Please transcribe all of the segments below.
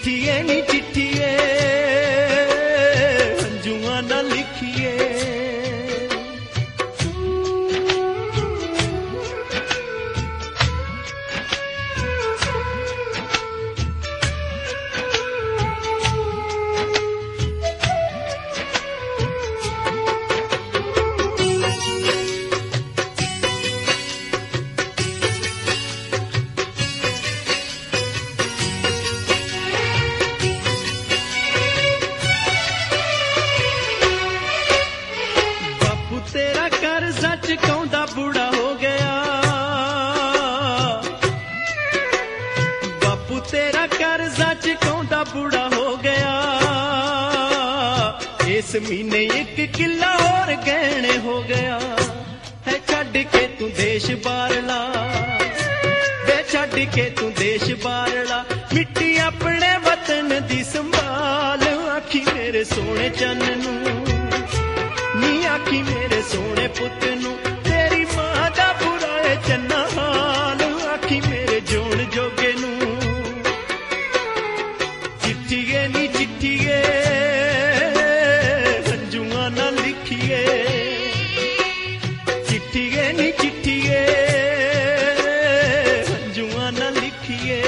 चिट्ठिए नी चिट्ठिए हंजुआ ना लिखिए। तेरा कर्जा चुकाउंदा बूढ़ा हो गया, बापू तेरा कर्जा चुकाउंदा बूढ़ा हो गया। इस महीने एक किला और गहने हो गया है। छड़ के तू देश बारला वे, छड़ के तू देश बारला। मिट्टी अपने वतन दी संभाल, आखी मेरे सोने चन्न नू नी, आखी मेरे सोने पुत नू। तेरी मां दा बुरा है चन्ना हाल, आखी मेरे जोन जोगे नू। चिट्ठिए नी चिट्ठिए हंजुआ ना लिखिए। चिट्ठिए नी चिट्ठिए हंजुआ ना लिखिए।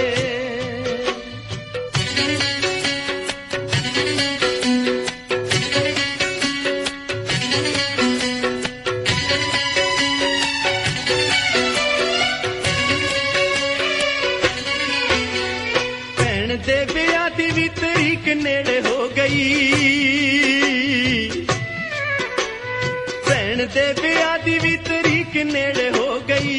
दे ब्याह दी भी तरीक नेड़े हो गई, भैन दे ब्याह दी भी तरीक नेड़े हो गई।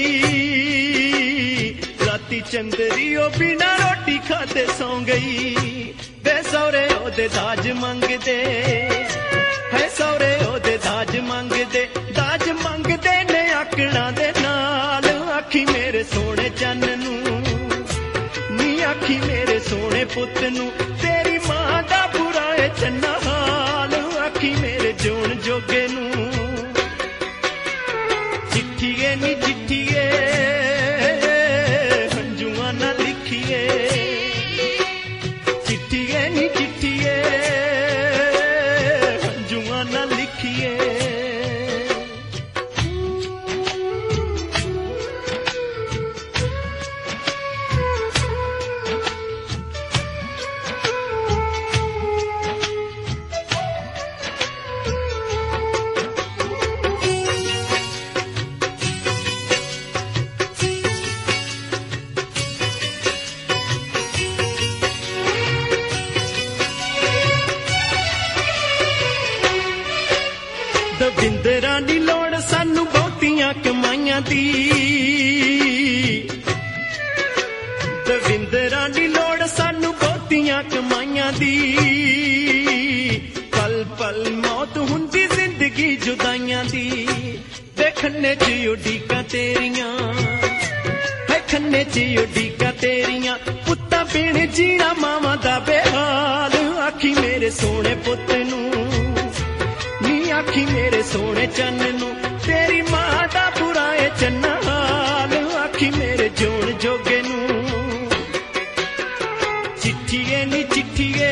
राती चंदरी ओ बिना रोटी खाते सौ गई। बे सौरे ओदे दाज मंगदे है, सौरे ओदे दाज मंगदे। दाज मंगदे ने आकड़ा दे नाल, आखी मेरे सोने चन्न नू नी, आखी मेरे सोने पुत नू। तेरी मां दा बुरा है चन्ना हाल, आखी मेरे जोन जोगे नू। चिट्ठिए नी चिट्ठिए हंजुआ ना लिखिए। चिट्ठिए नी चिट्ठिए हंजुआ ना लिखिए। दविंदरा दी लोड़ सानू बहुतियां कमाइयां दी, दविंदरा दी लोड़ सानू बहुतियां कमाइयां दी। पल पल मौत हुंदी जिंदगी जुदाइयां दी। वे खन्ने च उडीकां तेरियां है, खन्ने च उडीकां तेरियां। पुत्ता बिन जीना मावां दा बेहाल, आखी मेरे सोने पुत नू नी, आखी मेरे सोने चन्न नू। तेरी मां दा बुरा है चन्ना हाल, आखी मेरे जोन जोगे नू। चिट्ठिए नी चिट्ठिए